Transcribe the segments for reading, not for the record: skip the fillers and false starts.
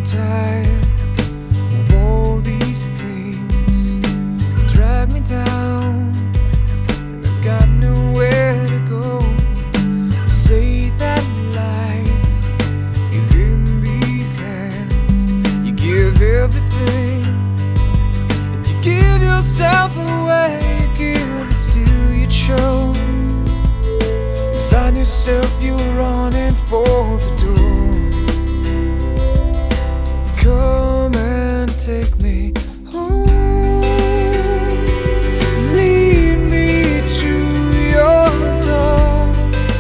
tired of all these things drag me down, and I've got nowhere to go. You say that life is in these hands. You give everything, and you give yourself away. You give it still you chose. You find yourself, you're running for the door. Come and take me home. Lead me to your door.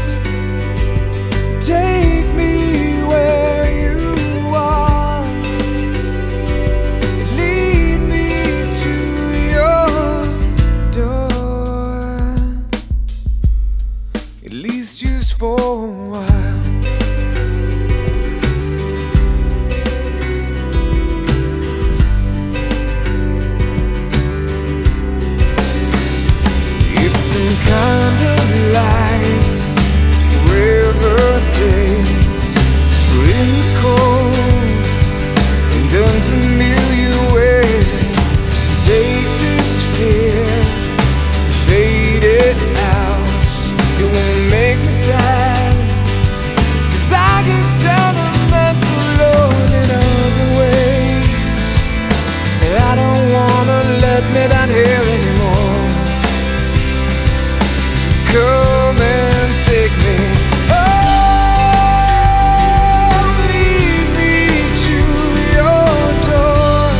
Take me where you are. Lead me to your door. At least just for a while. Kind of life, forever days, we're in the cold and unfamiliar ways. So take this fear and fade it out. It won't make me sad, 'cause I get sentimental alone in other ways. And I don't wanna let me down here anymore. Come and take me home. Lead me to your door.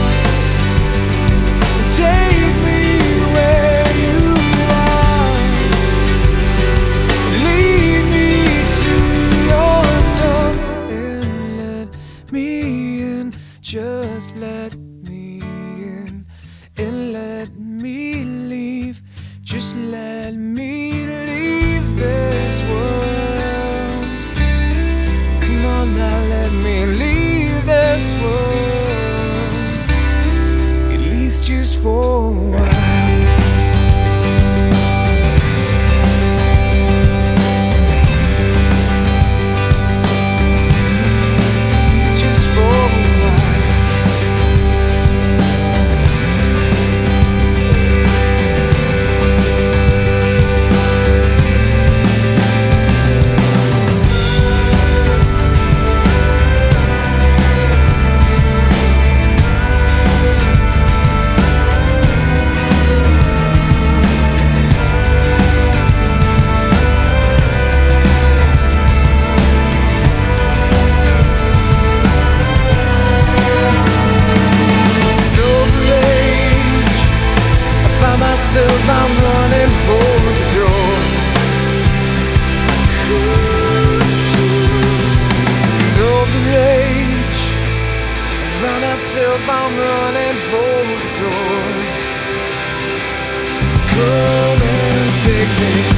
Take me where you are. Lead me to your door. And let me in, just let me in. And let me leave, just let me leave this world. Come on now, let me leave this world, at least just for a while. I'm running for the door. With all the rage, I find myself, I'm running for the door. Come and take me